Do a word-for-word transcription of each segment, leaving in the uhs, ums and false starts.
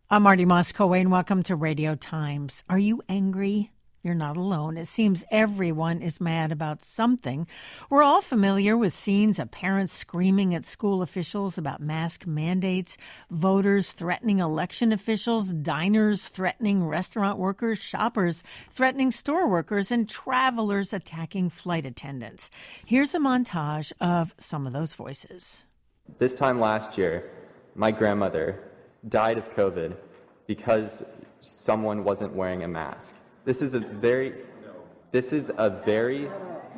I'm Marty Moscoe, welcome to Radio Times. Are you angry? You're not alone. It seems everyone is mad about something. We're all familiar with scenes of parents screaming at school officials about mask mandates, voters threatening election officials, diners threatening restaurant workers, shoppers threatening store workers, and travelers attacking flight attendants. Here's a montage of some of those voices. This time last year, my grandmother died of COVID because someone wasn't wearing a mask. This is a very, this is a very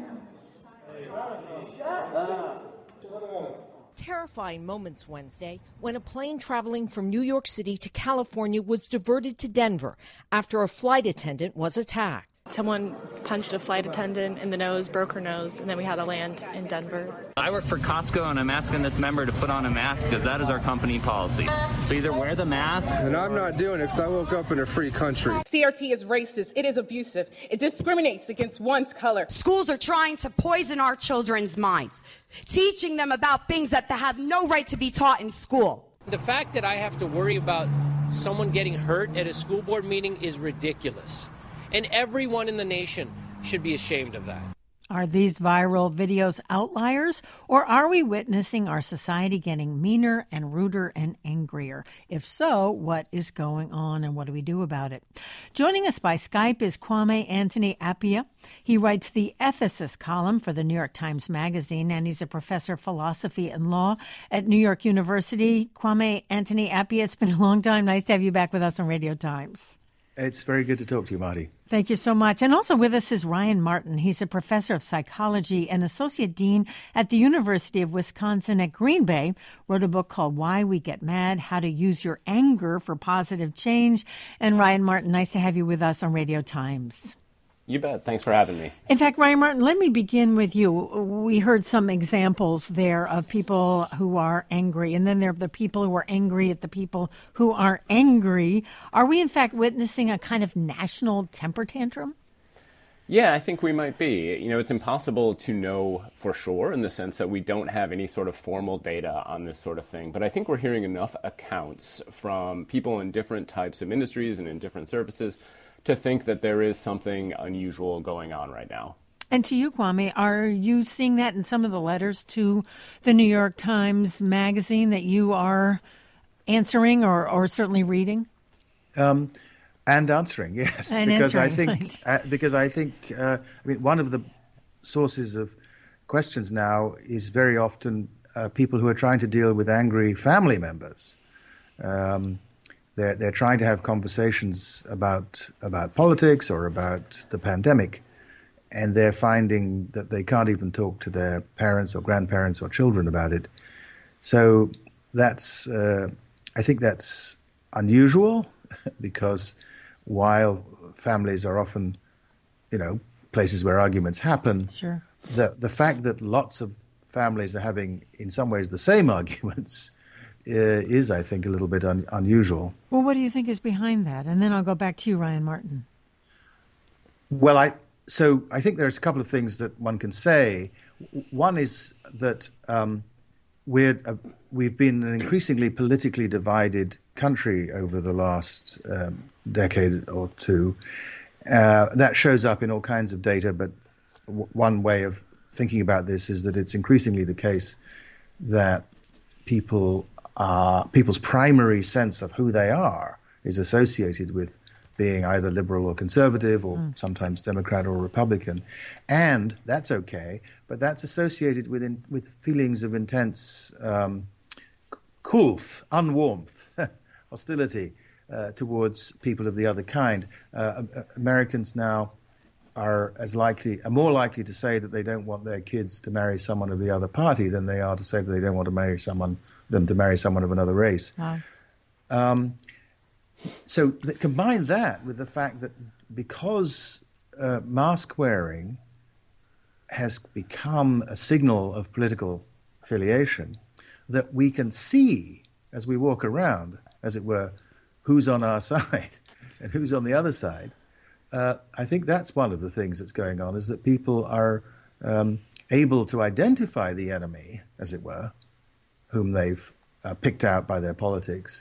terrifying moments Wednesday when a plane traveling from New York City to California was diverted to Denver after a flight attendant was attacked. Someone punched a flight attendant in the nose, broke her nose, and then we had to land in Denver. I work for Costco, and I'm asking this member to put on a mask because that is our company policy. So either wear the mask. And I'm not doing it because I woke up in a free country. C R T is racist. It is abusive. It discriminates against one's color. Schools are trying to poison our children's minds, teaching them about things that they have no right to be taught in school. The fact that I have to worry about someone getting hurt at a school board meeting is ridiculous. And everyone in the nation should be ashamed of that. Are these viral videos outliers, or are we witnessing our society getting meaner and ruder and angrier? If so, what is going on and what do we do about it? Joining us by Skype is Kwame Anthony Appiah. He writes the Ethicist column for the New York Times Magazine, and he's a professor of philosophy and law at New York University. Kwame Anthony Appiah, it's been a long time. Nice to have you back with us on Radio Times. It's very good to talk to you, Marty. Thank you so much. And also with us is Ryan Martin. He's a professor of psychology and associate dean at the University of Wisconsin at Green Bay. Wrote a book called Why We Get Mad, How to Use Your Anger for Positive Change. And Ryan Martin, nice to have you with us on Radio Times. You bet. Thanks for having me. In fact, Ryan Martin, let me begin with you. We heard some examples there of people who are angry, and then there are the people who are angry at the people who are angry. Are we, in fact, witnessing a kind of national temper tantrum? Yeah, I think we might be. You know, it's impossible to know for sure in the sense that we don't have any sort of formal data on this sort of thing. But I think we're hearing enough accounts from people in different types of industries and in different services to think that there is something unusual going on right now. And to you, Kwame, are you seeing that in some of the letters to the New York Times Magazine that you are answering or, or certainly reading? Um, and answering, yes. And because answering, I think right. uh, because I think uh, I mean one of the sources of questions now is very often uh, people who are trying to deal with angry family members. Um, They're, they're trying to have conversations about about politics or about the pandemic, and they're finding that they can't even talk to their parents or grandparents or children about it. So that's, uh, I think that's unusual because while families are often, you know, places where arguments happen, sure. the the fact that lots of families are having, in some ways, the same arguments Uh, is, I think, a little bit un- unusual. Well, what do you think is behind that? And then I'll go back to you, Ryan Martin. Well, I so I think there's a couple of things that one can say. One is that um, we're uh, we've been an increasingly politically divided country over the last um, decade or two. Uh, that shows up in all kinds of data, but w- one way of thinking about this is that it's increasingly the case that people Uh, people's primary sense of who they are is associated with being either liberal or conservative or mm. sometimes Democrat or Republican. And that's okay, but that's associated with in, with feelings of intense um, kulth, unwarmth, hostility uh, towards people of the other kind. Uh, Americans now are as likely, are more likely to say that they don't want their kids to marry someone of the other party than they are to say that they don't want to marry someone them to marry someone of another race. Wow. Um, so th- combine that with the fact that because uh, mask wearing has become a signal of political affiliation, that we can see as we walk around, as it were, who's on our side and who's on the other side. Uh, I think that's one of the things that's going on, is that people are um, able to identify the enemy, as it were, whom they've uh, picked out by their politics,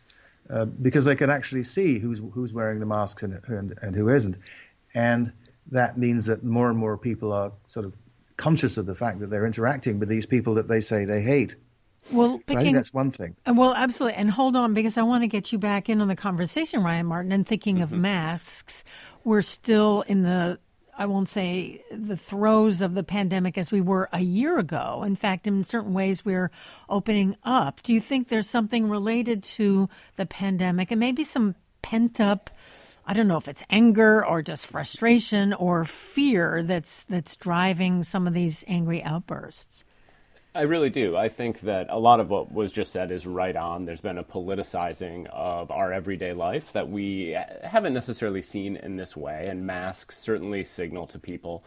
uh, because they can actually see who's who's wearing the masks and, and and who isn't, and that means that more and more people are sort of conscious of the fact that they're interacting with these people that they say they hate. Well, picking, so I think that's one thing. Well, absolutely. And hold on, because I want to get you back in on the conversation, Ryan Martin. And thinking Mm-hmm. of masks, we're still in the, I won't say the throes of the pandemic as we were a year ago. In fact, in certain ways, we're opening up. Do you think there's something related to the pandemic and maybe some pent up, I don't know if it's anger or just frustration or fear that's that's driving some of these angry outbursts? I really do. I think that a lot of what was just said is right on. There's been a politicizing of our everyday life that we haven't necessarily seen in this way, and masks certainly signal to people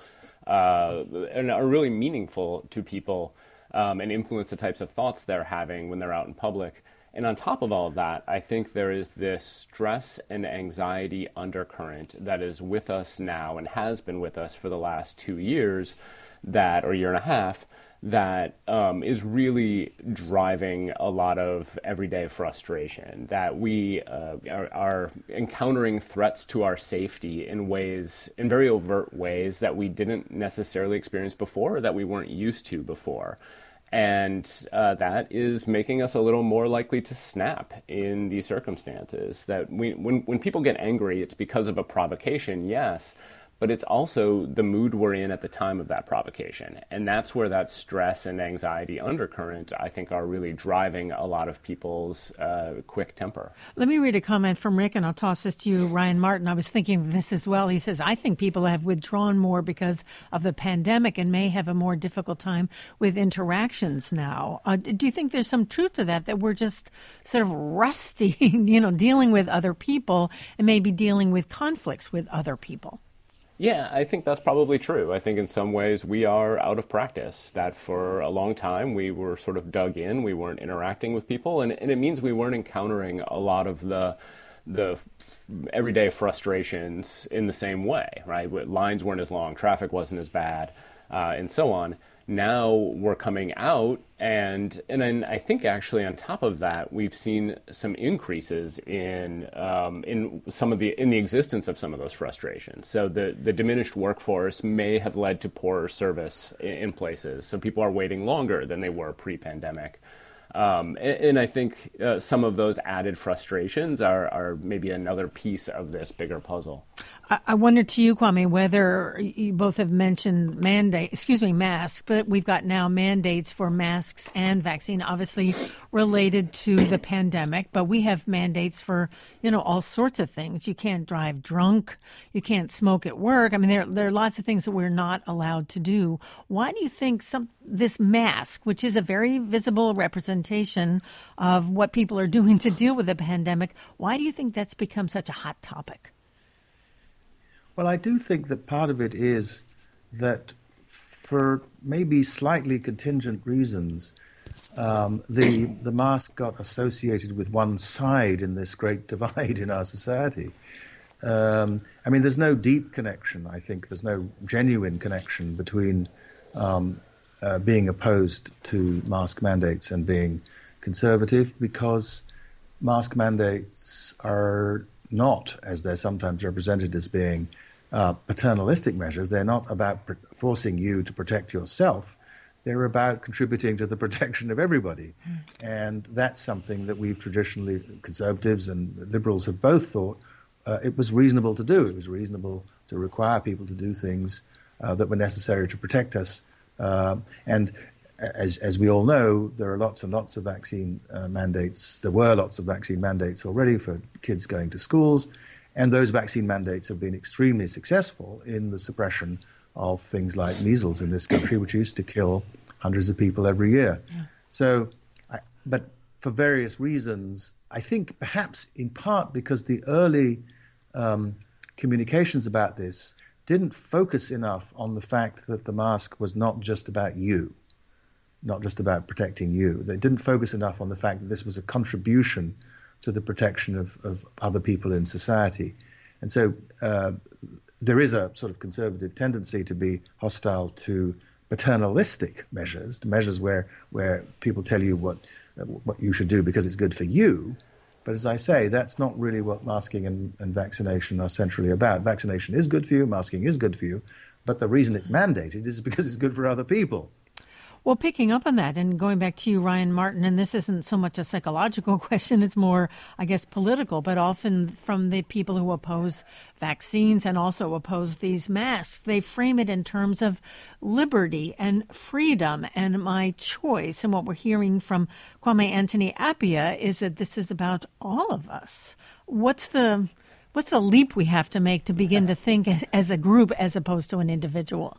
uh, and are really meaningful to people um, and influence the types of thoughts they're having when they're out in public. And on top of all of that, I think there is this stress and anxiety undercurrent that is with us now and has been with us for the last two years, that or year and a half, that um, is really driving a lot of everyday frustration, that we uh, are, are encountering threats to our safety in ways, in very overt ways that we didn't necessarily experience before, or that we weren't used to before. And uh, that is making us a little more likely to snap in these circumstances. That we, when, when people get angry, it's because of a provocation, yes, but it's also the mood we're in at the time of that provocation. And that's where that stress and anxiety undercurrent, I think, are really driving a lot of people's uh, quick temper. Let me read a comment from Rick, and I'll toss this to you, Ryan Martin. I was thinking of this as well. He says, I think people have withdrawn more because of the pandemic and may have a more difficult time with interactions now. Uh, do you think there's some truth to that, that we're just sort of rusty, you know, dealing with other people and maybe dealing with conflicts with other people? Yeah, I think that's probably true. I think in some ways we are out of practice, that for a long time we were sort of dug in, we weren't interacting with people, and, and it means we weren't encountering a lot of the the everyday frustrations in the same way, right? Lines weren't as long, traffic wasn't as bad, uh, and so on. Now we're coming out, and and then I think actually on top of that, we've seen some increases in um, in some of the in the existence of some of those frustrations. So the the diminished workforce may have led to poorer service in, in places. So people are waiting longer than they were pre-pandemic. Um, and, and I think uh, some of those added frustrations are, are maybe another piece of this bigger puzzle. I wonder to you, Kwame, whether you both have mentioned mandate, excuse me, masks, but we've got now mandates for masks and vaccine, obviously related to the pandemic, but we have mandates for, you know, all sorts of things. You can't drive drunk. You can't smoke at work. I mean, there, there are lots of things that we're not allowed to do. Why do you think some this mask, which is a very visible representation of what people are doing to deal with the pandemic, why do you think that's become such a hot topic? Well, I do think that part of it is that for maybe slightly contingent reasons, um, the the mask got associated with one side in this great divide in our society. Um, I mean, there's no deep connection, I think. There's no genuine connection between um, uh, being opposed to mask mandates and being conservative, because mask mandates are not, as they're sometimes represented as being, Uh, paternalistic measures. They're not about pr- forcing you to protect yourself. They're about contributing to the protection of everybody. Mm. And that's something that we've traditionally, conservatives and liberals have both thought uh, it was reasonable to do. It was reasonable to require people to do things uh, that were necessary to protect us. Uh, and as, as we all know, there are lots and lots of vaccine uh, mandates. There were lots of vaccine mandates already for kids going to schools. And those vaccine mandates have been extremely successful in the suppression of things like measles in this country, which used to kill hundreds of people every year. Yeah. So, I, but for various reasons, I think perhaps in part because the early um, communications about this didn't focus enough on the fact that the mask was not just about you, not just about protecting you. They didn't focus enough on the fact that this was a contribution to the protection of, of other people in society. And so uh, there is a sort of conservative tendency to be hostile to paternalistic measures, to measures where where people tell you what what you should do because it's good for you. But as I say, that's not really what masking and, and vaccination are centrally about. Vaccination is good for you, masking is good for you, but the reason it's mandated is because it's good for other people. Well, picking up on that and going back to you, Ryan Martin, and this isn't so much a psychological question, it's more, I guess, political, but often from the people who oppose vaccines and also oppose these masks, they frame it in terms of liberty and freedom and my choice. And what we're hearing from Kwame Anthony Appiah is that this is about all of us. What's the, what's the leap we have to make to begin to think as a group as opposed to an individual?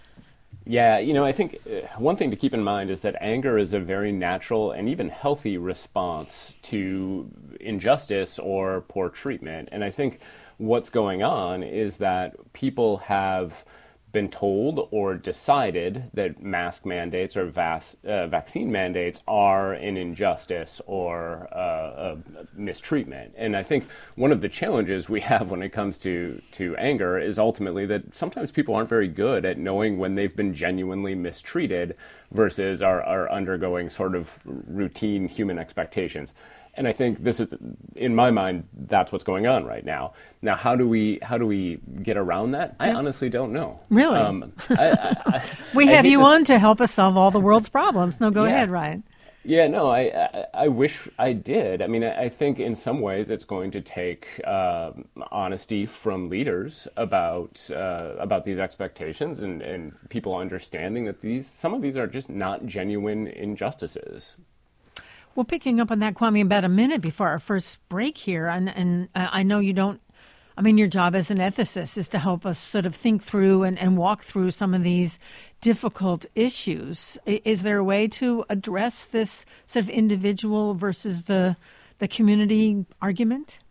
Yeah, you know, I think one thing to keep in mind is that anger is a very natural and even healthy response to injustice or poor treatment. And I think what's going on is that people have been told or decided that mask mandates or vas- uh, vaccine mandates are an injustice or uh, a mistreatment. And I think one of the challenges we have when it comes to, to anger is ultimately that sometimes people aren't very good at knowing when they've been genuinely mistreated versus are, are undergoing sort of routine human expectations. And I think this is, in my mind, that's what's going on right now. Now, how do we how do we get around that? I honestly don't know. Really? Um, I, I, I, we I have you to, on to help us solve all the world's problems. No, go yeah. ahead, Ryan. Yeah, no, I, I I wish I did. I mean, I, I think in some ways it's going to take uh, honesty from leaders about uh, about these expectations and, and people understanding that these some of these are just not genuine injustices. Well, picking up on that, Kwame, about a minute before our first break here, and, and I know you don't, I mean, your job as an ethicist is to help us sort of think through and, and walk through some of these difficult issues. Is there a way to address this sort of individual versus the the community argument?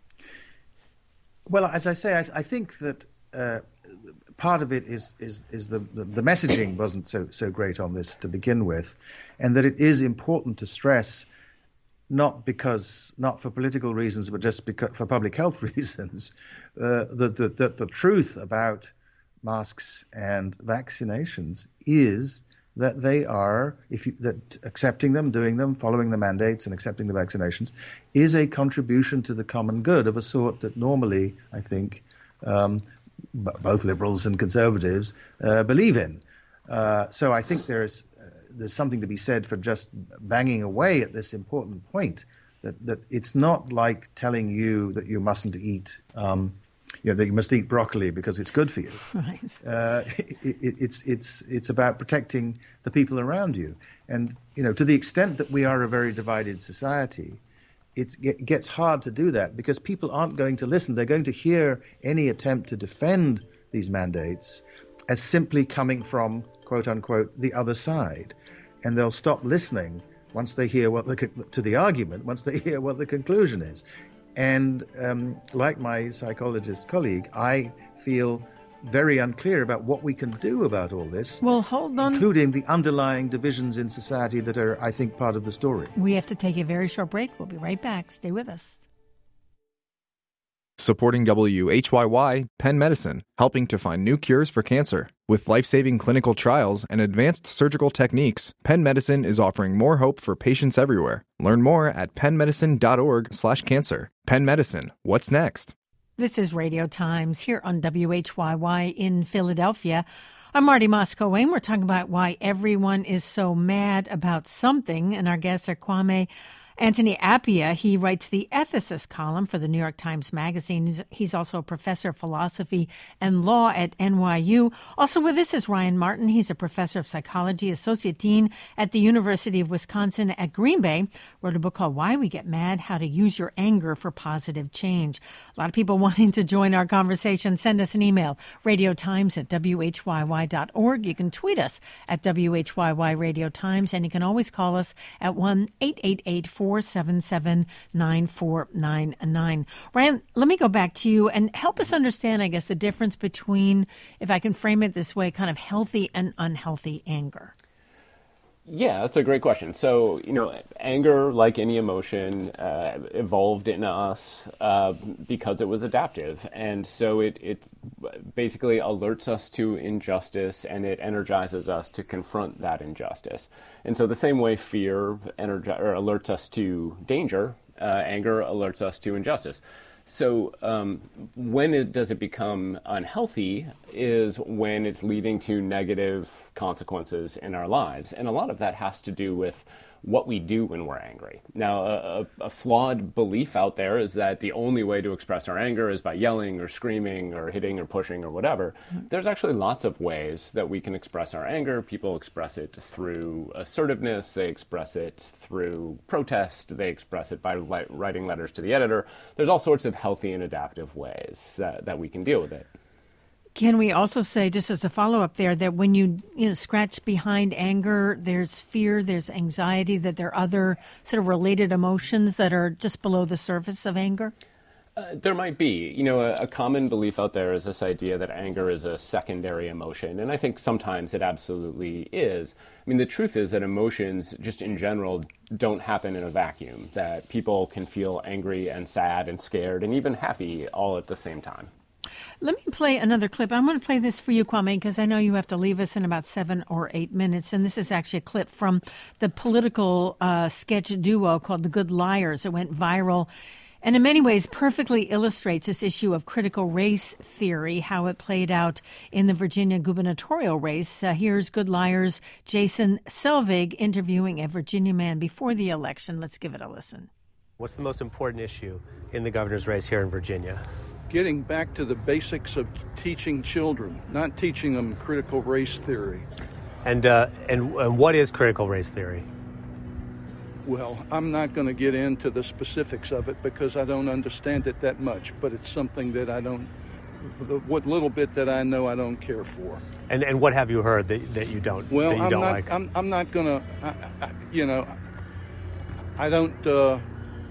Well, as I say, I, I think that uh, part of it is is is the, the the messaging wasn't so so great on this to begin with, and that it is important to stress. Not because, not for political reasons, but just because, for public health reasons, uh, that the, the, the truth about masks and vaccinations is that they are, if you, that accepting them, doing them, following the mandates and accepting the vaccinations is a contribution to the common good of a sort that normally, I think, um, b- both liberals and conservatives uh, believe in. Uh, so I think there's There's something to be said for just banging away at this important point that, that it's not like telling you that you mustn't eat, um, you know, that you must eat broccoli because it's good for you. Right. Uh, it, it, it's it's it's about protecting the people around you, and you know, to the extent that we are a very divided society, it's, it gets hard to do that because people aren't going to listen. They're going to hear any attempt to defend these mandates as simply coming from, quote unquote, the other side. And they'll stop listening once they hear what the to the argument, once they hear what the conclusion is. And um, like my psychologist colleague, I feel very unclear about what we can do about all this. Well, hold on. Including the underlying divisions in society that are, I think, part of the story. We have to take a very short break. We'll be right back. Stay with us. Supporting W H Y Y, Penn Medicine, helping to find new cures for cancer. With life-saving clinical trials and advanced surgical techniques, Penn Medicine is offering more hope for patients everywhere. Learn more at pennmedicine.org slash cancer. Penn Medicine, what's next? This is Radio Times here on W H Y Y in Philadelphia. I'm Marty Moscow-Wayne. We're talking about why everyone is so mad about something, and our guests are Kwame Anthony Appiah. He writes the Ethicist column for the New York Times Magazine. He's, he's also a professor of philosophy and law at N Y U. Also with us is Ryan Martin. He's a professor of psychology, associate dean at the University of Wisconsin at Green Bay. Wrote a book called Why We Get Mad, How to Use Your Anger for Positive Change. A lot of people wanting to join our conversation. Send us an email, radiotimes at w h y y dot org. You can tweet us at W H Y Y Radio Times, and you can always call us at one eight eight eight four seven seven nine four nine nine. Ryan, let me go back to you and help us understand, I guess, the difference between, if I can frame it this way, kind of healthy and unhealthy anger. Yeah, that's a great question. So, you know, anger, like any emotion, uh, evolved in us uh, because it was adaptive. And so it, it basically alerts us to injustice and it energizes us to confront that injustice. And so the same way fear energi- or alerts us to danger, Uh, anger alerts us to injustice. So um, when it, does it become unhealthy is when it's leading to negative consequences in our lives. And a lot of that has to do with what we do when we're angry. Now, a, a flawed belief out there is that the only way to express our anger is by yelling or screaming or hitting or pushing or whatever. There's actually lots of ways that we can express our anger. People express it through assertiveness. They express it through protest. They express it by li- writing letters to the editor. There's all sorts of healthy and adaptive ways that, that we can deal with it. Can we also say, just as a follow-up there, that when you, you know, scratch behind anger, there's fear, there's anxiety, that there are other sort of related emotions that are just below the surface of anger? Uh, there might be. You know, a, a common belief out there is this idea that anger is a secondary emotion, and I think sometimes it absolutely is. I mean, the truth is that emotions, just in general, don't happen in a vacuum, that people can feel angry and sad and scared and even happy all at the same time. Let me play another clip. I'm going to play this for you, Kwame, because I know you have to leave us in about seven or eight minutes. And this is actually a clip from the political uh, sketch duo called The Good Liars. It went viral and in many ways perfectly illustrates this issue of critical race theory, how it played out in the Virginia gubernatorial race. Uh, here's Good Liars' Jason Selvig interviewing a Virginia man before the election. Let's give it a listen. What's the most important issue in the governor's race here in Virginia? Getting back to the basics of teaching children, not teaching them critical race theory. And uh, and, and what is critical race theory? Well, I'm not going to get into the specifics of it because I don't understand it that much, but it's something that I don't, the, what little bit that I know I don't care for. And and what have you heard that, that you don't, well, that you I'm don't not, like? I'm, I'm not going to, you know, I don't... Uh,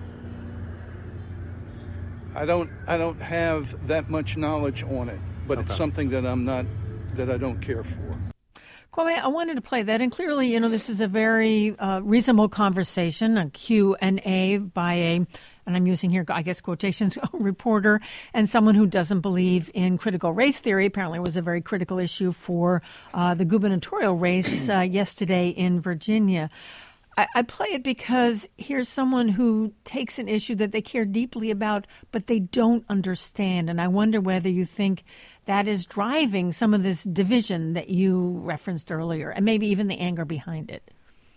I don't I don't have that much knowledge on it, but okay. It's something that I'm not, that I don't care for. Kwame, I wanted to play that, and clearly, you know, this is a very uh, reasonable conversation, a Q and A by a, and I'm using here, I guess, quotations, reporter, and someone who doesn't believe in critical race theory. Apparently, it was a very critical issue for uh, the gubernatorial race uh, yesterday in Virginia. I play it because here's someone who takes an issue that they care deeply about, but they don't understand. And I wonder whether you think that is driving some of this division that you referenced earlier, and maybe even the anger behind it.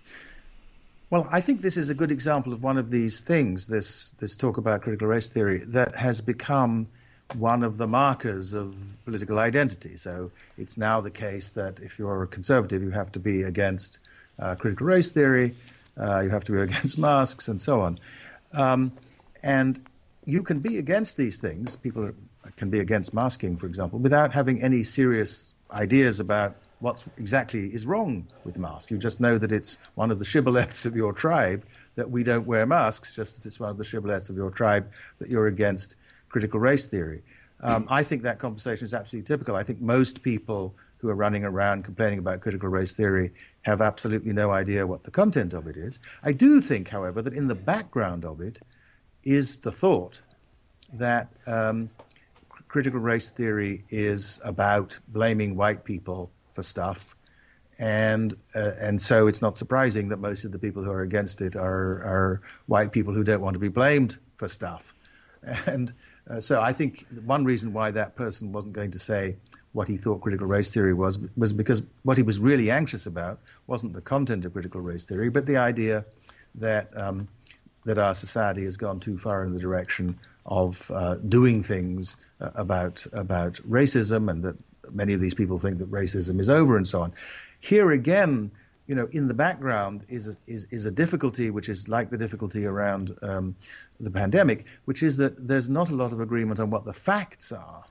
Well, I think this is a good example of one of these things, this, this talk about critical race theory, that has become one of the markers of political identity. So it's now the case that if you're a conservative, you have to be against Uh, critical race theory, uh, you have to be against masks, and so on. Um, and you can be against these things. People can be against masking, for example, without having any serious ideas about what exactly is wrong with the mask. You just know that it's one of the shibboleths of your tribe that we don't wear masks, just as it's one of the shibboleths of your tribe that you're against critical race theory. Um, I think that conversation is absolutely typical. I think most people who are running around complaining about critical race theory have absolutely no idea what the content of it is. I do think, however, that in the background of it is the thought that um, critical race theory is about blaming white people for stuff, and uh, and so it's not surprising that most of the people who are against it are, are white people who don't want to be blamed for stuff. And uh, so I think one reason why that person wasn't going to say what he thought critical race theory was, was because what he was really anxious about wasn't the content of critical race theory, but the idea that um, that our society has gone too far in the direction of uh, doing things uh, about about racism, and that many of these people think that racism is over and so on. Here again, you know, in the background is a, is, is a difficulty which is like the difficulty around um, the pandemic, which is that there's not a lot of agreement on what the facts are.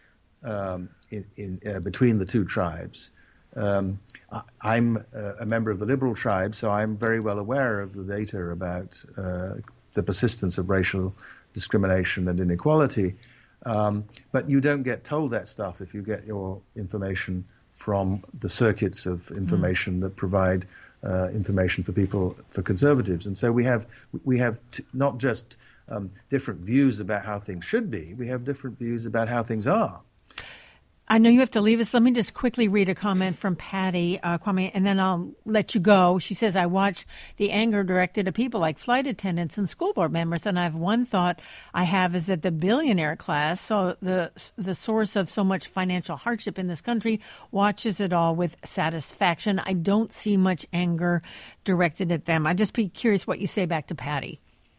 Um, in, in, uh, between the two tribes. Um, I, I'm uh, a member of the Liberal tribe, so I'm very well aware of the data about uh, the persistence of racial discrimination and inequality. Um, but you don't get told that stuff if you get your information from the circuits of information mm. that provide uh, information for people, for conservatives. And so we have we have t- not just um, different views about how things should be, we have different views about how things are. I know you have to leave us. Let me just quickly read a comment from Patty, uh, Kwame, and then I'll let you go. She says, I watch the anger directed at people like flight attendants and school board members, and I have one thought I have is that the billionaire class, so the the source of so much financial hardship in this country, watches it all with satisfaction. I don't see much anger directed at them. I'd just be curious what you say back to Patty.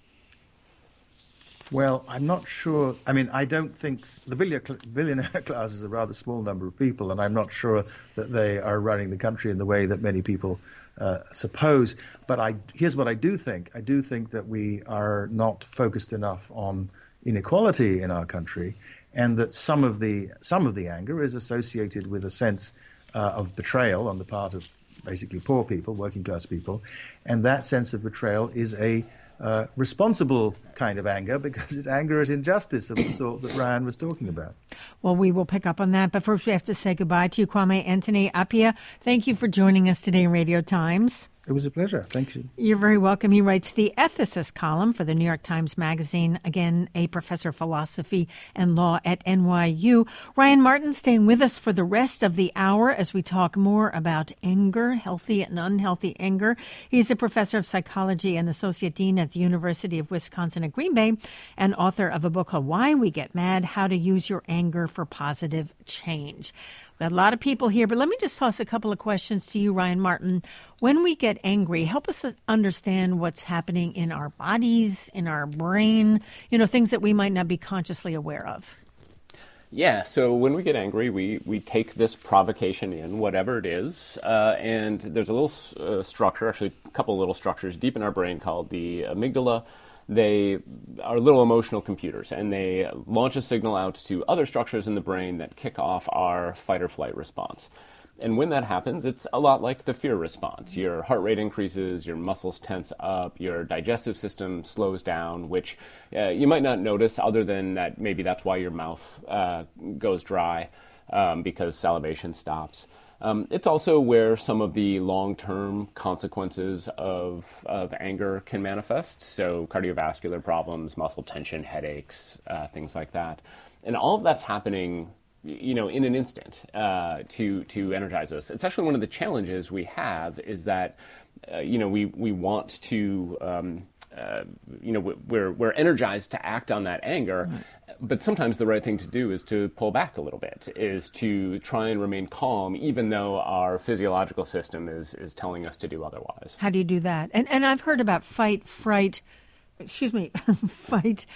Well, I'm not sure. I mean, I don't think the billionaire class is a rather small number of people, and I'm not sure that they are running the country in the way that many people uh, suppose. But I, here's what I do think. I do think that we are not focused enough on inequality in our country, and that some of the some of the anger is associated with a sense uh, of betrayal on the part of basically poor people, working class people, and that sense of betrayal is a Uh, responsible kind of anger, because it's anger at injustice of the sort that Ryan was talking about. Well, we will pick up on that, but first we have to say goodbye to you, Kwame Anthony Appiah. Thank you for joining us today in Radio Times. It was a pleasure. Thank you. You're very welcome. He writes the Ethicist column for the New York Times Magazine. Again, a professor of philosophy and law at N Y U. Ryan Martin staying with us for the rest of the hour as we talk more about anger, healthy and unhealthy anger. He's a professor of psychology and associate dean at the University of Wisconsin at Green Bay and author of a book called Why We Get Mad, How to Use Your Anger for Positive Change. We've got a lot of people here, but let me just toss a couple of questions to you, Ryan Martin. When we get angry, help us understand what's happening in our bodies, in our brain, you know, things that we might not be consciously aware of. Yeah, so when we get angry, we, we take this provocation in, whatever it is, uh, and there's a little uh, structure, actually a couple little structures deep in our brain called the amygdala. They are little emotional computers, and they launch a signal out to other structures in the brain that kick off our fight or flight response. And when that happens, it's a lot like the fear response. Your heart rate increases, your muscles tense up, your digestive system slows down, which uh, you might not notice other than that maybe that's why your mouth uh, goes dry um, because salivation stops. Um, it's also where some of the long-term consequences of, of anger can manifest, so cardiovascular problems, muscle tension, headaches, uh, things like that. And all of that's happening, you know, in an instant uh, to to energize us. It's actually one of the challenges we have is that, uh, you know, we, we want to, um, uh, you know, we're, we're energized to act on that anger. Mm-hmm. But sometimes the right thing to do is to pull back a little bit, is to try and remain calm, even though our physiological system is, is telling us to do otherwise. How do you do that? And and I've heard about fight, fright, excuse me, fight,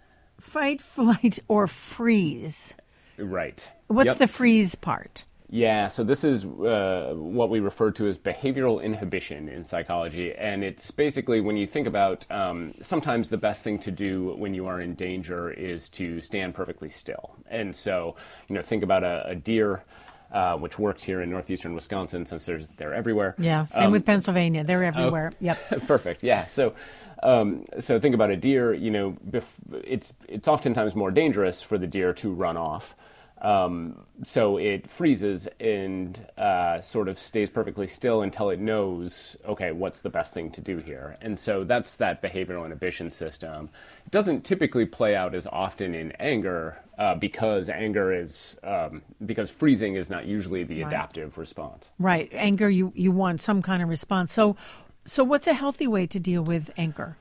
fight, flight, or freeze. Right. What's Yep. the freeze part? Yeah, so this is uh, what we refer to as behavioral inhibition in psychology. And it's basically when you think about um, sometimes the best thing to do when you are in danger is to stand perfectly still. And so, you know, think about a, a deer, uh, which works here in northeastern Wisconsin since there's, they're everywhere. Yeah, same um, with Pennsylvania. They're everywhere. Oh, yep. Perfect, yeah. So um, so think about a deer, you know, bef- it's it's oftentimes more dangerous for the deer to run off. Um, so it freezes and uh, sort of stays perfectly still until it knows, okay, what's the best thing to do here? And so that's that behavioral inhibition system. It doesn't typically play out as often in anger uh, because anger is, um, because freezing is not usually the Right. adaptive response. Right. Anger, you, you want some kind of response. So, so what's a healthy way to deal with anger?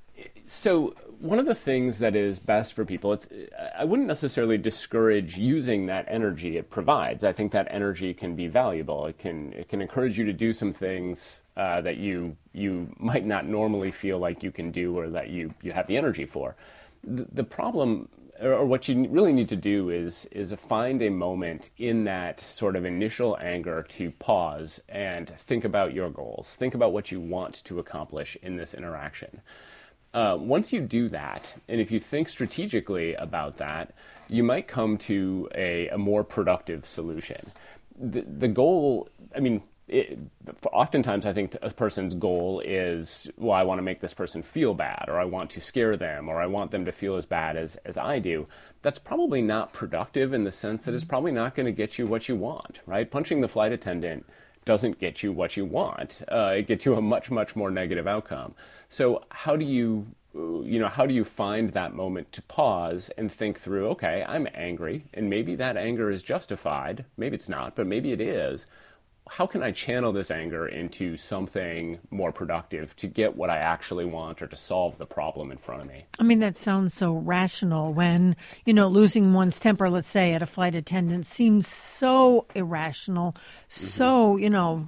So one of the things that is best for people, it's I wouldn't necessarily discourage using that energy it provides. I think that energy can be valuable. It can it can encourage you to do some things uh, that you you might not normally feel like you can do or that you, you have the energy for. The, the problem, or what you really need to do is is find a moment in that sort of initial anger to pause and think about your goals. Think about what you want to accomplish in this interaction. Uh, once you do that, and if you think strategically about that, you might come to a, a more productive solution. The, the goal, I mean, it, oftentimes I think a person's goal is, well, I want to make this person feel bad, or I want to scare them, or I want them to feel as bad as, as I do. That's probably not productive in the sense that it's probably not going to get you what you want, right? Punching the flight attendant doesn't get you what you want. Uh, it gets you a much, much more negative outcome. So how do you you know, how do you find that moment to pause and think through, okay, I'm angry, and maybe that anger is justified. Maybe it's not, but maybe it is. How can I channel this anger into something more productive to get what I actually want or to solve the problem in front of me? I mean, that sounds so rational when, you know, losing one's temper, let's say, at a flight attendant seems so irrational, mm-hmm. so, you know,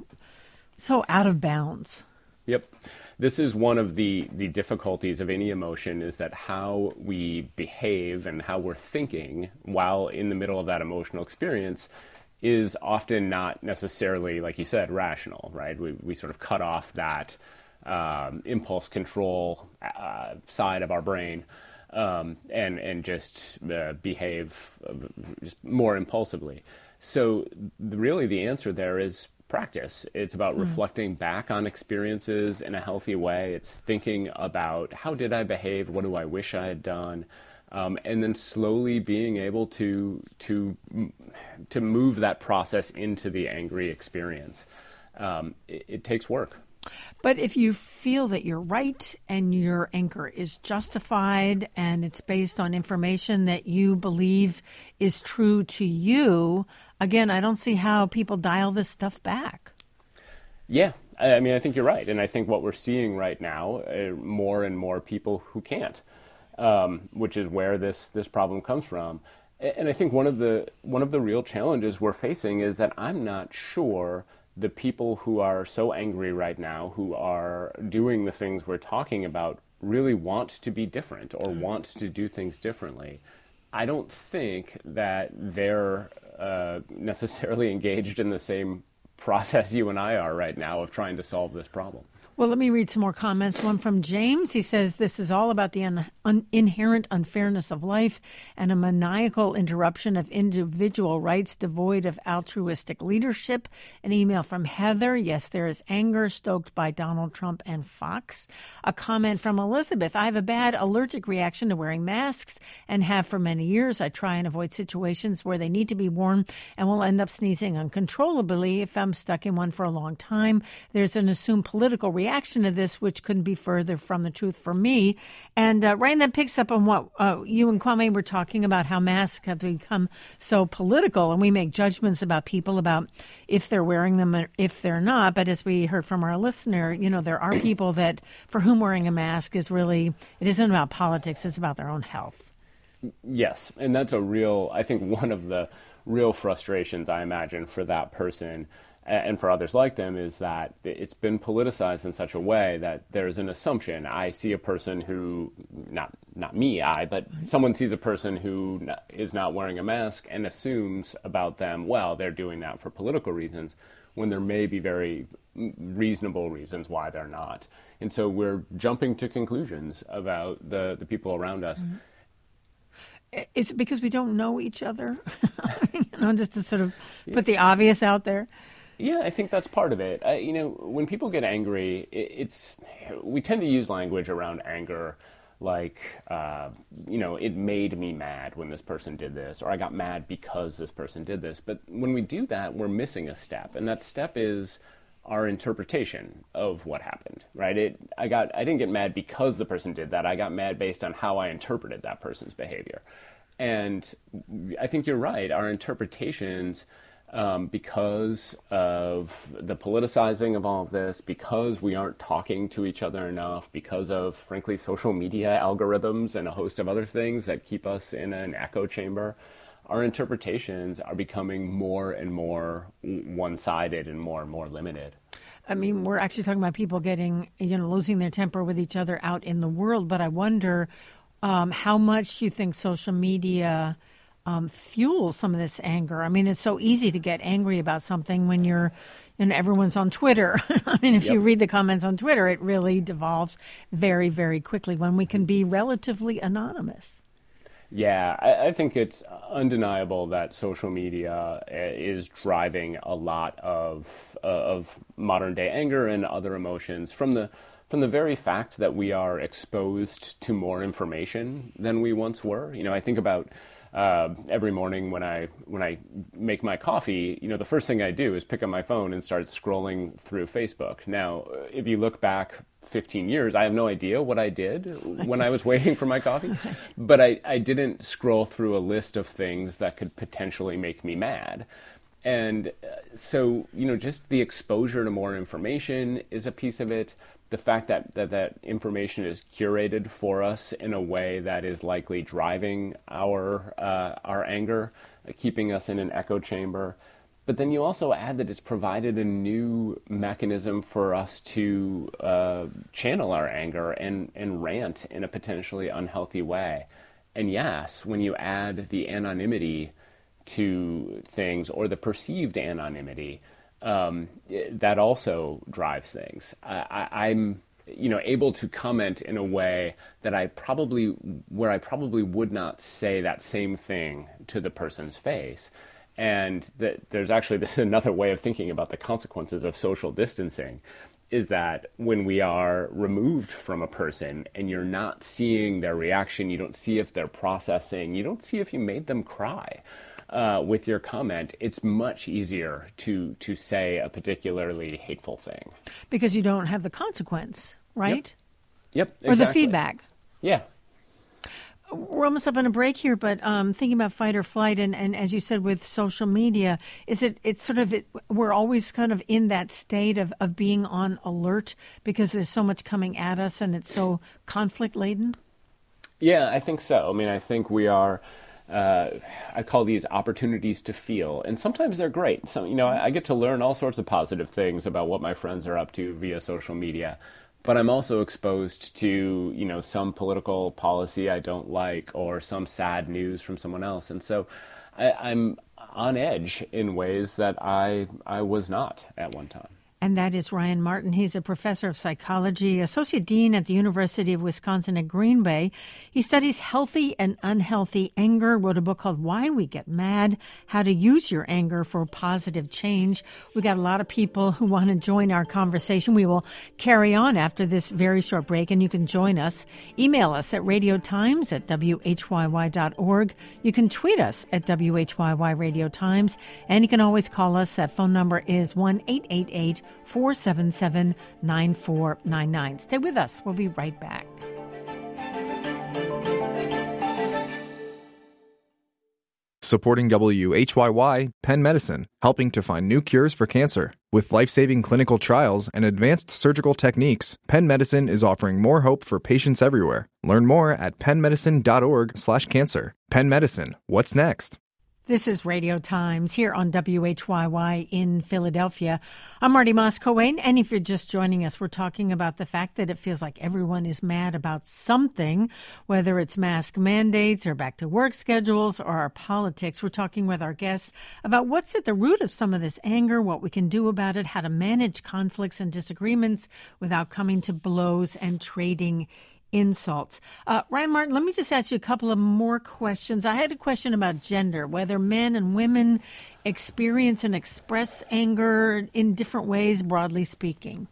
so out of bounds. Yep. This is one of the, the difficulties of any emotion, is that how we behave and how we're thinking while in the middle of that emotional experience is often not necessarily, like you said, rational, right? We we sort of cut off that um, impulse control uh, side of our brain um, and and just uh, behave just more impulsively. So the, really the answer there is practice. It's about mm. reflecting back on experiences in a healthy way. It's thinking about, how did I behave? What do I wish I had done? Um, and then slowly being able to to to move that process into the angry experience. Um, it, it takes work. But if you feel that you're right and your anger is justified and it's based on information that you believe is true to you, again, I don't see how people dial this stuff back. Yeah, I mean, I think you're right. And I think what we're seeing right now, uh, more and more people who can't. Um, which is where this this problem comes from. And I think one of the one of the real challenges we're facing is that I'm not sure the people who are so angry right now, who are doing the things we're talking about, really want to be different or want to do things differently. I don't think that they're uh, necessarily engaged in the same process you and I are right now of trying to solve this problem. Well, let me read some more comments. One from James. He says, this is all about the un- un- inherent unfairness of life and a maniacal interruption of individual rights devoid of altruistic leadership. An email from Heather. Yes, there is anger stoked by Donald Trump and Fox. A comment from Elizabeth. I have a bad allergic reaction to wearing masks and have for many years. I try and avoid situations where they need to be worn and will end up sneezing uncontrollably if I'm stuck in one for a long time. There's an assumed political reaction reaction to this, which couldn't be further from the truth for me. And uh, Ryan, that picks up on what uh, you and Kwame were talking about, how masks have become so political, and we make judgments about people about if they're wearing them or if they're not. But as we heard from our listener, you know, there are people that for whom wearing a mask is really, it isn't about politics, it's about their own health. Yes, and that's a real, I think one of the real frustrations I imagine for that person and for others like them is that it's been politicized in such a way that there's an assumption. I see a person who, not not me, I, but someone sees a person who is not wearing a mask and assumes about them, well, they're doing that for political reasons, when there may be very reasonable reasons why they're not. And so we're jumping to conclusions about the, the people around us. Mm-hmm. Is it because we don't know each other? you know, just to sort of put the obvious out there. Yeah, I think that's part of it. Uh, you know, when people get angry, it, it's we tend to use language around anger like, uh, you know, it made me mad when this person did this, or I got mad because this person did this. But when we do that, we're missing a step, and that step is our interpretation of what happened, right? It, I got, I didn't get mad because the person did that. I got mad based on how I interpreted that person's behavior. And I think you're right. Our interpretations, Um, because of the politicizing of all of this, because we aren't talking to each other enough, because of, frankly, social media algorithms and a host of other things that keep us in an echo chamber, our interpretations are becoming more and more one-sided and more and more limited. I mean, we're actually talking about people getting, you know, losing their temper with each other out in the world, but I wonder um, how much you think social media Um, fuel some of this anger. I mean, it's so easy to get angry about something when you're, you know, everyone's on Twitter. I mean, if yep. you read the comments on Twitter, it really devolves very, very quickly when we can be relatively anonymous. Yeah, I, I think it's undeniable that social media is driving a lot of uh, of modern day anger and other emotions from the from the very fact that we are exposed to more information than we once were. You know, I think about Uh, every morning when I when I make my coffee, you know, the first thing I do is pick up my phone and start scrolling through Facebook. Now, if you look back fifteen years, I have no idea what I did when I was waiting for my coffee, but I, I didn't scroll through a list of things that could potentially make me mad. And so, you know, just the exposure to more information is a piece of it. The fact that, that that information is curated for us in a way that is likely driving our uh, our anger, uh, keeping us in an echo chamber. But then you also add that it's provided a new mechanism for us to uh, channel our anger and, and rant in a potentially unhealthy way. And yes, when you add the anonymity to things, or the perceived anonymity, Um, that also drives things. I, I, I'm, you know, able to comment in a way that I probably, where I probably would not say that same thing to the person's face. And that there's actually, this is another way of thinking about the consequences of social distancing, is that when we are removed from a person and you're not seeing their reaction, you don't see if they're processing, you don't see if you made them cry. Uh, with your comment, it's much easier to to say a particularly hateful thing. Because you don't have the consequence, right? Yep, yep exactly. Or the feedback. Yeah. We're almost up on a break here, but um, thinking about fight or flight, and, and as you said, with social media, is it it's sort of, it, we're always kind of in that state of, of being on alert because there's so much coming at us and it's so conflict-laden? Yeah, I think so. I mean, I think we are... Uh, I call these opportunities to feel, and sometimes they're great. So, you know, I, I get to learn all sorts of positive things about what my friends are up to via social media, but I'm also exposed to, you know, some political policy I don't like, or some sad news from someone else, and so I, I'm on edge in ways that I I was not at one time. And that is Ryan Martin. He's a professor of psychology, associate dean at the University of Wisconsin at Green Bay. He studies healthy and unhealthy anger, wrote a book called Why We Get Mad, How to Use Your Anger for Positive Change. We got a lot of people who want to join our conversation. We will carry on after this very short break, and you can join us. Email us at radiotimes at w h y y dot org. You can tweet us at W H Y Y Radio Times, and you can always call us. That phone number is one eight eight eight four seven seven nine four nine nine. Stay with us. We'll be right back. Supporting W H Y Y, Penn Medicine, helping to find new cures for cancer. With life-saving clinical trials and advanced surgical techniques, Penn Medicine is offering more hope for patients everywhere. Learn more at penn medicine dot org slash cancer. Penn Medicine, what's next? This is Radio Times here on W H Y Y in Philadelphia. I'm Marty Moss-Coane, and if you're just joining us, we're talking about the fact that it feels like everyone is mad about something, whether it's mask mandates or back to work schedules or our politics. We're talking with our guests about what's at the root of some of this anger, what we can do about it, how to manage conflicts and disagreements without coming to blows and trading insults. Uh, Ryan Martin, let me just ask you a couple of more questions. I had a question about gender, whether men and women experience and express anger in different ways, broadly speaking.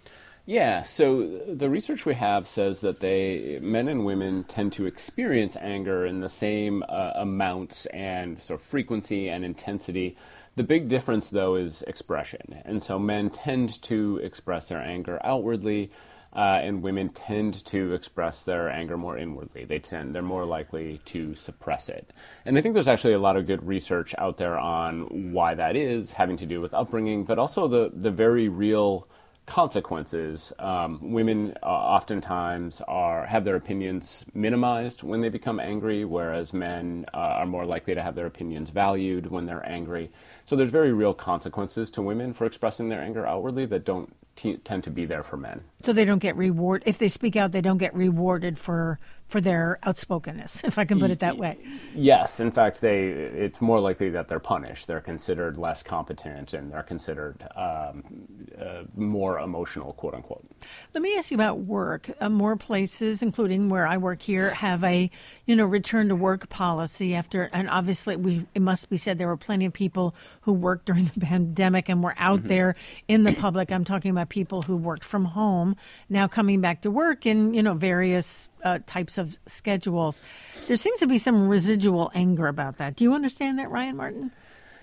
Yeah, so the research we have says that they, men and women tend to experience anger in the same uh, amounts and sort of frequency and intensity. The big difference, though, is expression. And so men tend to express their anger outwardly, Uh, and women tend to express their anger more inwardly. They tend, they're more likely to suppress it. And I think there's actually a lot of good research out there on why that is, having to do with upbringing, but also the, the very real consequences. Um, women uh, oftentimes are have their opinions minimized when they become angry, whereas men uh, are more likely to have their opinions valued when they're angry. So there's very real consequences to women for expressing their anger outwardly that don't t- tend to be there for men. So they don't get reward if they speak out. They don't get rewarded for for their outspokenness, if I can put it that way. Yes, in fact, they it's more likely that they're punished. They're considered less competent, and they're considered um, uh, more emotional, quote unquote. Let me ask you about work. Uh, more places, including where I work here, have a you know return to work policy after, and obviously we it must be said there were plenty of people who worked during the pandemic and were out mm-hmm. there in the public. I'm talking about people who worked from home now coming back to work in you know various uh, types of schedules. There seems to be some residual anger about that. Do you understand that, Ryan Martin?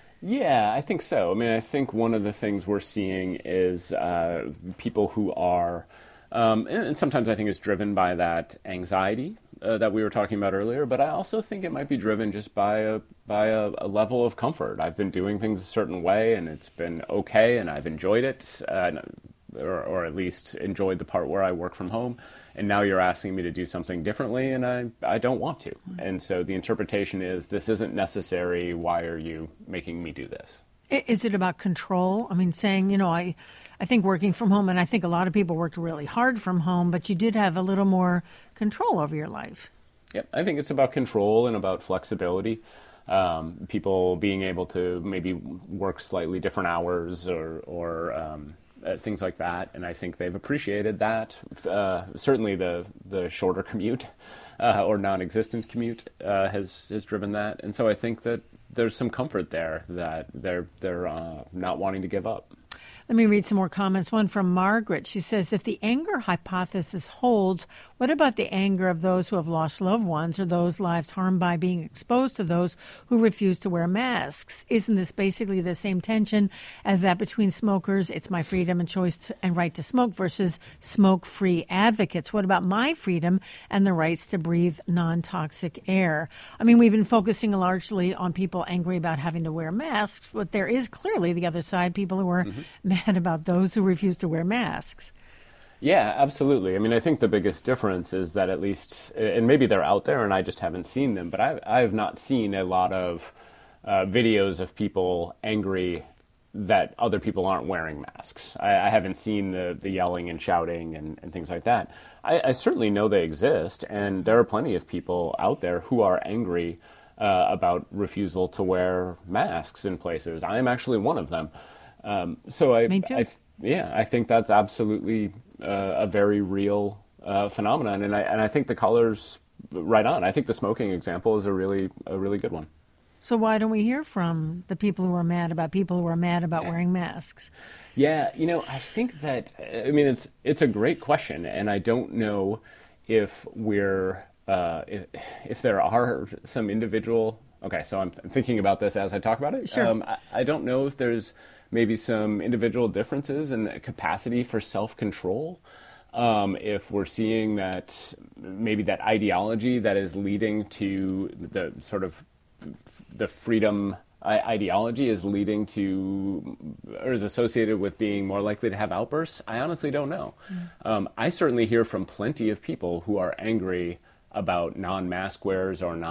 Yeah, I think so. I mean, I think one of the things we're seeing is uh, people who are, um, and sometimes I think it's driven by that anxiety uh, that we were talking about earlier, but I also think it might be driven just by a by a, a level of comfort. I've been doing things a certain way, and it's been okay, and I've enjoyed it, uh, or, or at least enjoyed the part where I work from home. And now you're asking me to do something differently, and I, I don't want to. And so the interpretation is, this isn't necessary. Why are you making me do this? Is it about control? I mean, saying, you know, I, I think working from home, and I think a lot of people worked really hard from home, but you did have a little more control over your life. Yep, I think it's about control and about flexibility. Um, people being able to maybe work slightly different hours or, or um, Uh, things like that, and I think they've appreciated that. Uh, certainly, the the shorter commute uh, or non-existent commute uh, has has driven that, and so I think that there's some comfort there that they're they're uh, not wanting to give up. Let me read some more comments. One from Margaret. She says, if the anger hypothesis holds, what about the anger of those who have lost loved ones or those lives harmed by being exposed to those who refuse to wear masks? Isn't this basically the same tension as that between smokers, it's my freedom and choice to, and right to smoke, versus smoke-free advocates? What about my freedom and the rights to breathe non-toxic air? I mean, we've been focusing largely on people angry about having to wear masks, but there is clearly the other side, people who are mm-hmm. mad about those who refuse to wear masks. Yeah, absolutely. I mean, I think the biggest difference is that at least, and maybe they're out there and I just haven't seen them, but I, I have not seen a lot of uh, videos of people angry that other people aren't wearing masks. I, I haven't seen the, the yelling and shouting and, and things like that. I, I certainly know they exist, and there are plenty of people out there who are angry uh, about refusal to wear masks in places. I am actually one of them. Um, so I, Me too. I, yeah, I think that's absolutely uh, a very real uh, phenomenon, and I and I think the caller's right on. I think the smoking example is a really a really good one. So why don't we hear from the people who are mad about people who are mad about wearing masks? Yeah, you know, I think that I mean it's it's a great question, and I don't know if we're uh, if, if there are some individual. Okay, so I'm thinking about this as I talk about it. Sure. Um, I, I don't know if there's maybe some individual differences in the capacity for self-control. Um, if we're seeing that maybe that ideology that is leading to the sort of the freedom ideology is leading to or is associated with being more likely to have outbursts, I honestly don't know. Mm. Um, I certainly hear from plenty of people who are angry about non-mask wearers or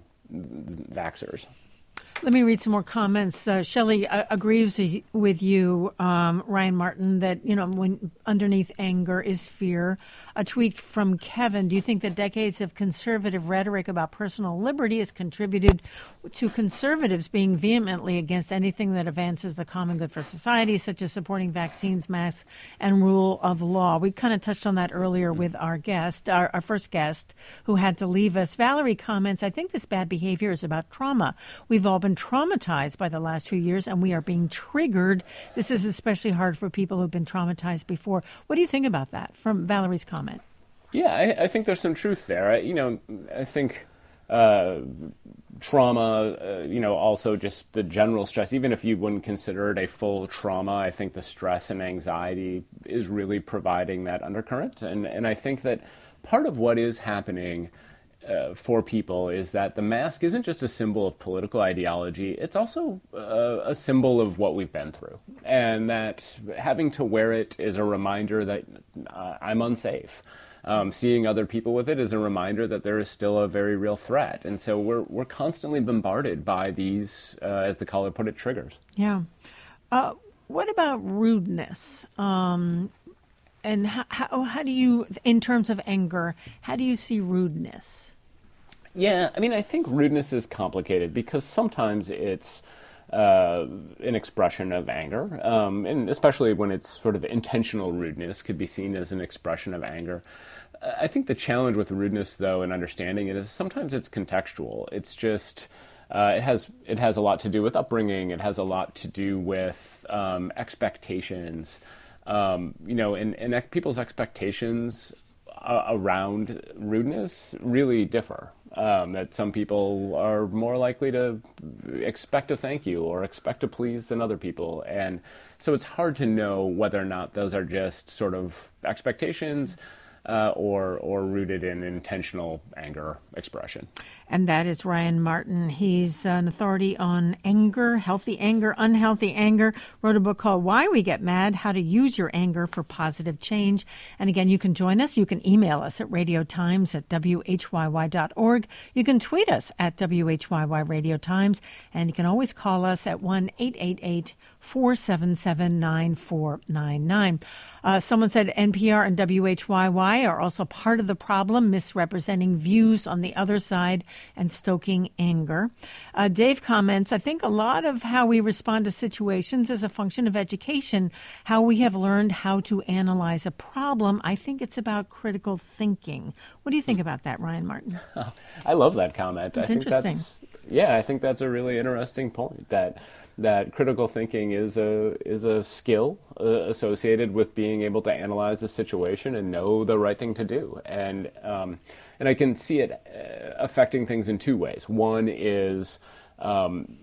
non-vaxxers. Let me read some more comments. Uh, Shelley uh, agrees with you, um, Ryan Martin, that, you know, when underneath anger is fear. A tweet from Kevin. Do you think that decades of conservative rhetoric about personal liberty has contributed to conservatives being vehemently against anything that advances the common good for society, such as supporting vaccines, masks, and rule of law? We kind of touched on that earlier with our guest, our, our first guest, who had to leave us. Valerie comments, I think this bad behavior is about trauma. We've all been traumatized by the last few years, and we are being triggered. This is especially hard for people who've been traumatized before. What do you think about that from Valerie's comment? Yeah, I, I think there's some truth there. I, you know, I think uh, trauma, uh, you know, also just the general stress, even if you wouldn't consider it a full trauma, I think the stress and anxiety is really providing that undercurrent. And, and I think that part of what is happening Uh, for people is that the mask isn't just a symbol of political ideology, it's also uh, a symbol of what we've been through. And that having to wear it is a reminder that uh, I'm unsafe. Um, seeing other people with it is a reminder that there is still a very real threat. And so we're we're constantly bombarded by these, uh, as the caller put it, triggers. Yeah. Uh, what about rudeness? Um, and how, how, how do you, in terms of anger, how do you see rudeness? Yeah, I mean, I think rudeness is complicated because sometimes it's uh, an expression of anger, um, and especially when it's sort of intentional rudeness could be seen as an expression of anger. I think the challenge with rudeness, though, and understanding it is sometimes it's contextual. It's just uh, it has it has a lot to do with upbringing. It has a lot to do with um, expectations. Um, you know, and, and people's expectations uh, around rudeness really differ. Um, that some people are more likely to expect a thank you or expect a please than other people. And so it's hard to know whether or not those are just sort of expectations uh, or or rooted in intentional anger expression. And that is Ryan Martin. He's an authority on anger, healthy anger, unhealthy anger. Wrote a book called Why We Get Mad, How to Use Your Anger for Positive Change. And again, you can join us. You can email us at radiotimes at w h y y dot org. You can tweet us at W H Y Y Radio Times. And you can always call us at one eight eight eight, four seven seven, nine four nine nine. Uh, someone said N P R and W H Y Y are also part of the problem, misrepresenting views on the other side and stoking anger. Uh, Dave comments, I think a lot of how we respond to situations is a function of education, how we have learned how to analyze a problem. I think it's about critical thinking. What do you think about that, Ryan Martin? Oh, I love that comment. It's I think interesting. That's, yeah, I think that's a really interesting point, that that critical thinking is a is a skill uh, associated with being able to analyze a situation and know the right thing to do. And um, and I can see it uh, affecting things in two ways. One is, um,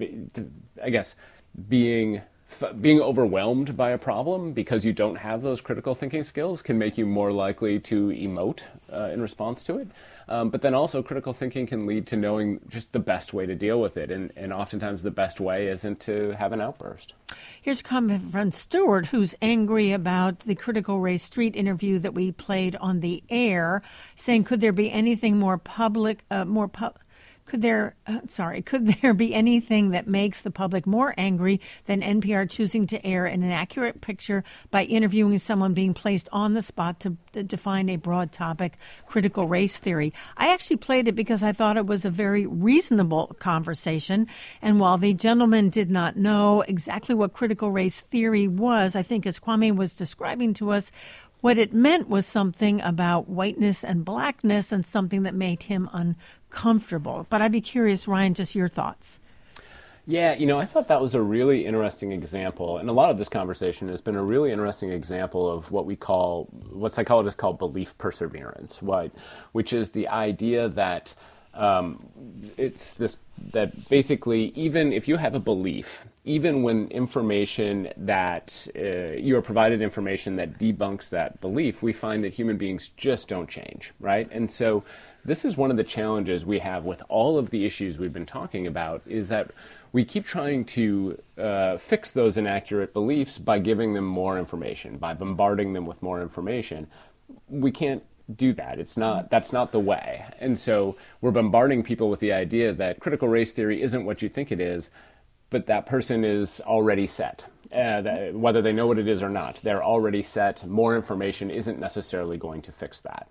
I guess, being being overwhelmed by a problem because you don't have those critical thinking skills can make you more likely to emote uh, in response to it. Um, but then also critical thinking can lead to knowing just the best way to deal with it. And, and oftentimes the best way isn't to have an outburst. Here's a comment from Stuart, who's angry about the Critical Race Street interview that we played on the air, saying, could there be anything more public, uh, more public? Could there, uh, sorry, could there be anything that makes the public more angry than N P R choosing to air an inaccurate picture by interviewing someone being placed on the spot to, to define a broad topic, critical race theory? I actually played it because I thought it was a very reasonable conversation. And while the gentleman did not know exactly what critical race theory was, I think as Kwame was describing to us, what it meant was something about whiteness and blackness and something that made him uncomfortable. But I'd be curious, Ryan, just your thoughts. Yeah, you know, I thought that was a really interesting example. And a lot of this conversation has been a really interesting example of what we call, what psychologists call belief perseverance, right? Which is the idea that um, it's this, that basically even if you have a belief, even when information that uh, you are provided information that debunks that belief, we find that human beings just don't change, right? And so this is one of the challenges we have with all of the issues we've been talking about, is that we keep trying to uh, fix those inaccurate beliefs by giving them more information, by bombarding them with more information. We can't do that. It's not, that's not the way. And so we're bombarding people with the idea that critical race theory isn't what you think it is, but that person is already set. Uh, that, whether they know what it is or not, they're already set. More information isn't necessarily going to fix that.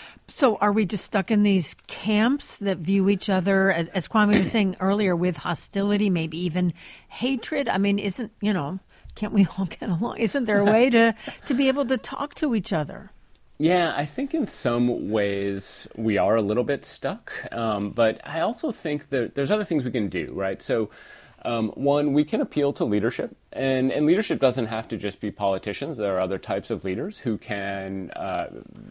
So are we just stuck in these camps that view each other, as, as Kwame was saying earlier, with hostility, maybe even hatred? I mean, isn't, you know, can't we all get along? Isn't there a way to, to be able to talk to each other? Yeah, I think in some ways we are a little bit stuck. Um, but I also think that there's other things we can do, right? So Um, one, we can appeal to leadership, and, and leadership doesn't have to just be politicians. There are other types of leaders who can uh,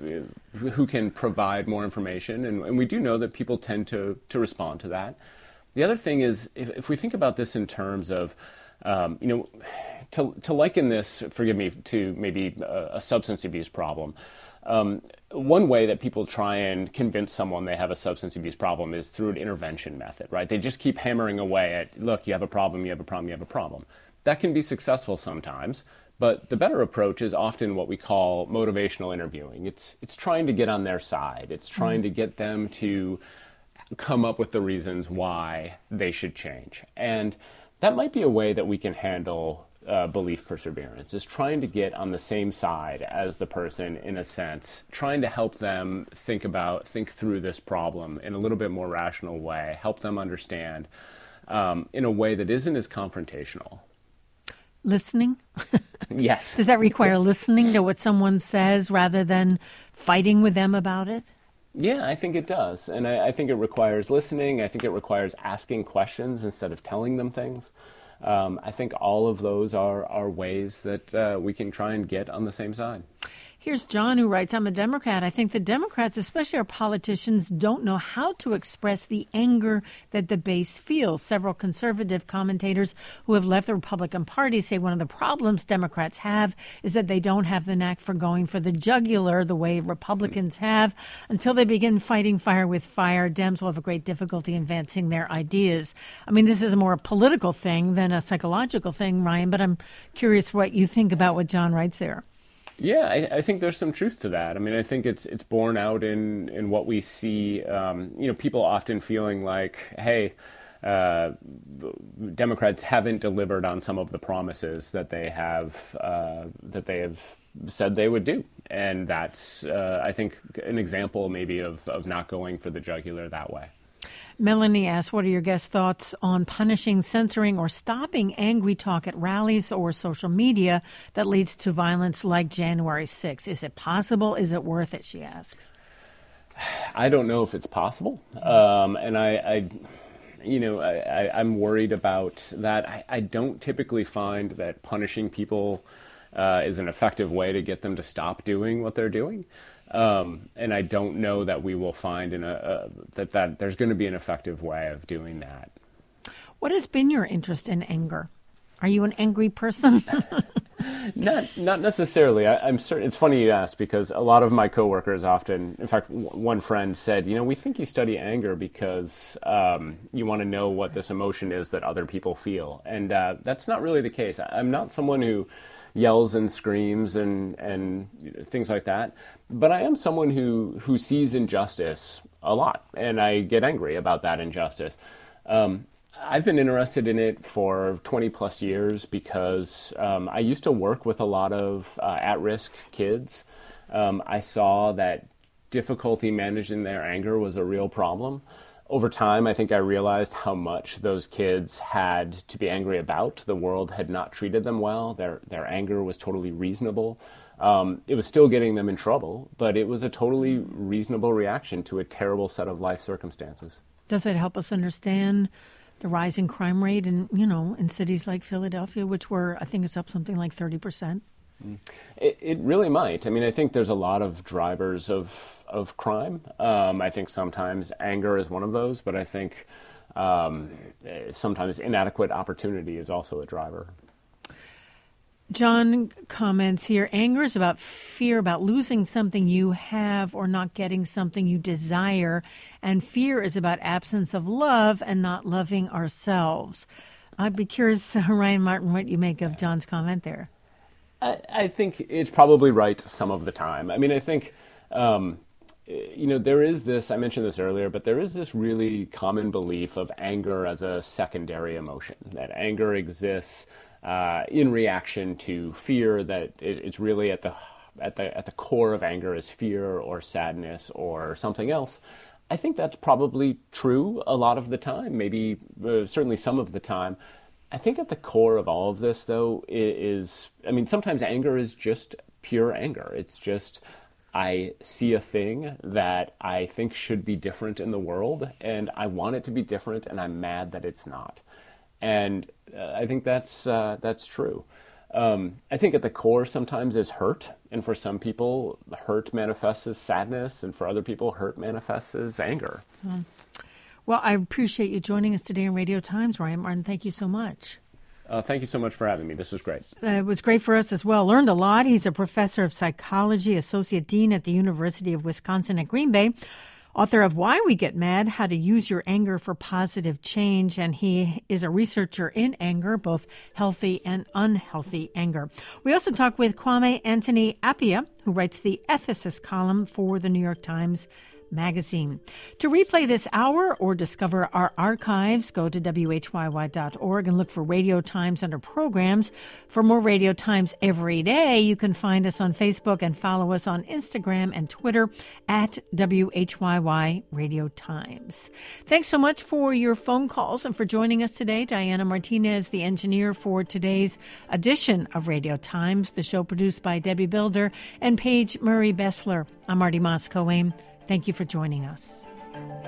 who can provide more information, and, and we do know that people tend to, to respond to that. The other thing is, if, if we think about this in terms of, um, you know, to, to liken this, forgive me, to maybe a, a substance abuse problem, Um, one way that people try and convince someone they have a substance abuse problem is through an intervention method, right? They just keep hammering away at, look, you have a problem, you have a problem, you have a problem. That can be successful sometimes, but the better approach is often what we call motivational interviewing. It's it's trying to get on their side. It's trying to get them to come up with the reasons why they should change. And that might be a way that we can handle Uh, belief perseverance, is trying to get on the same side as the person, in a sense, trying to help them think about, think through this problem in a little bit more rational way, help them understand um, in a way that isn't as confrontational. Listening? Yes. Does that require listening to what someone says rather than fighting with them about it? Yeah, I think it does. And I, I think it requires listening. I think it requires asking questions instead of telling them things. Um, I think all of those are, are ways that uh, we can try and get on the same side. Here's John, who writes, I'm a Democrat. I think the Democrats, especially our politicians, don't know how to express the anger that the base feels. Several conservative commentators who have left the Republican Party say one of the problems Democrats have is that they don't have the knack for going for the jugular the way Republicans have. Until they begin fighting fire with fire, Dems will have a great difficulty advancing their ideas. I mean, this is a more political thing than a psychological thing, Ryan, but I'm curious what you think about what John writes there. Yeah, I, I think there's some truth to that. I mean, I think it's it's borne out in, in what we see. Um, you know, people often feeling like, hey, uh, Democrats haven't delivered on some of the promises that they have uh, that they have said they would do, and that's uh, I think an example maybe of of not going for the jugular that way. Melanie asks, what are your guest thoughts on punishing, censoring, or stopping angry talk at rallies or social media that leads to violence like January sixth? Is it possible? Is it worth it? She asks. I don't know if it's possible. Um, and I, I, you know, I, I, I'm worried about that. I, I don't typically find that punishing people uh, is an effective way to get them to stop doing what they're doing. Um, and I don't know that we will find in a, uh, that, that there's going to be an effective way of doing that. What has been your interest in anger? Are you an angry person? Not not necessarily. I, I'm certain. It's funny you ask, because a lot of my coworkers often, in fact, w- one friend said, you know, we think you study anger because um, you want to know what this emotion is that other people feel. And uh, that's not really the case. I, I'm not someone who yells and screams and, and things like that. But I am someone who, who sees injustice a lot, and I get angry about that injustice. Um, I've been interested in it for twenty plus years because um, I used to work with a lot of uh, at-risk kids. Um, I saw that difficulty managing their anger was a real problem. Over time, I think I realized how much those kids had to be angry about. The world had not treated them well. Their their anger was totally reasonable. Um, it was still getting them in trouble, but it was a totally reasonable reaction to a terrible set of life circumstances. Does it help us understand the rising crime rate in, you know, in cities like Philadelphia, which were, I think it's up something like thirty percent? It, it really might. I mean, I think there's a lot of drivers of of crime. Um, I think sometimes anger is one of those, but I think um, sometimes inadequate opportunity is also a driver. John comments here, anger is about fear, about losing something you have or not getting something you desire, and fear is about absence of love and not loving ourselves. I'd be curious, Ryan Martin, what you make of John's comment there. I, I think it's probably right some of the time. I mean, I think, um, you know, there is this, I mentioned this earlier, but there is this really common belief of anger as a secondary emotion, that anger exists uh, in reaction to fear, that it, it's really at the, at the, at the core of anger is fear or sadness or something else. I think that's probably true a lot of the time, maybe uh, certainly some of the time. I think at the core of all of this, though, is, I mean, sometimes anger is just pure anger. It's just, I see a thing that I think should be different in the world, and I want it to be different, and I'm mad that it's not. And uh, I think that's uh, that's true. Um, I think at the core sometimes is hurt, and for some people, hurt manifests as sadness, and for other people, hurt manifests as anger. Hmm. Well, I appreciate you joining us today on Radio Times, Ryan Martin. Thank you so much. Uh, thank you so much for having me. This was great. Uh, it was great for us as well. Learned a lot. He's a professor of psychology, associate dean at the University of Wisconsin at Green Bay, author of Why We Get Mad, How to Use Your Anger for Positive Change. And he is a researcher in anger, both healthy and unhealthy anger. We also talked with Kwame Anthony Appiah, who writes the ethicist column for the New York Times Magazine. To replay this hour or discover our archives, go to W H Y Y dot org and look for Radio Times under programs. For more Radio Times every day, you can find us on Facebook and follow us on Instagram and Twitter at W H Y Y Radio Times. Thanks so much for your phone calls and for joining us today. Diana Martinez, the engineer for today's edition of Radio Times, the show produced by Debbie Builder and Paige Murray Bessler. I'm Marty Moscoe. Thank you for joining us.